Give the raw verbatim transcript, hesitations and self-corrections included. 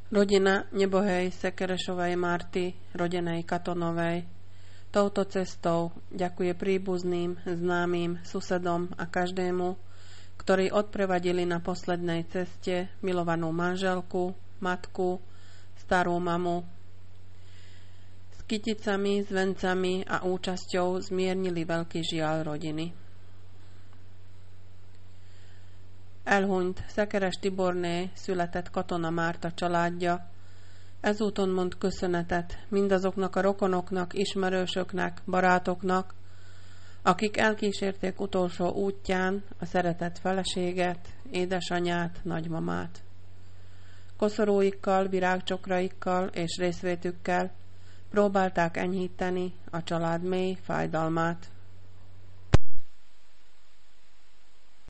Rodina nebohej Sekerešovej Marty, rodenej Katonovej, touto cestou ďakuje príbuzným, známym, susedom a každému, ktorí odprevadili na poslednej ceste milovanú manželku, matku, starú mamu. S kyticami, s vencami a účasťou zmiernili veľký žiaľ rodiny. Elhunyt Szekeres Tiborné született Katona Márta családja. Ezúton mond köszönetet mindazoknak a rokonoknak, ismerősöknek, barátoknak, akik elkísérték utolsó útján a szeretett feleséget, édesanyát, nagymamát. Koszorúikkal, virágcsokraikkal és részvétükkel próbálták enyhíteni a család mély fájdalmát.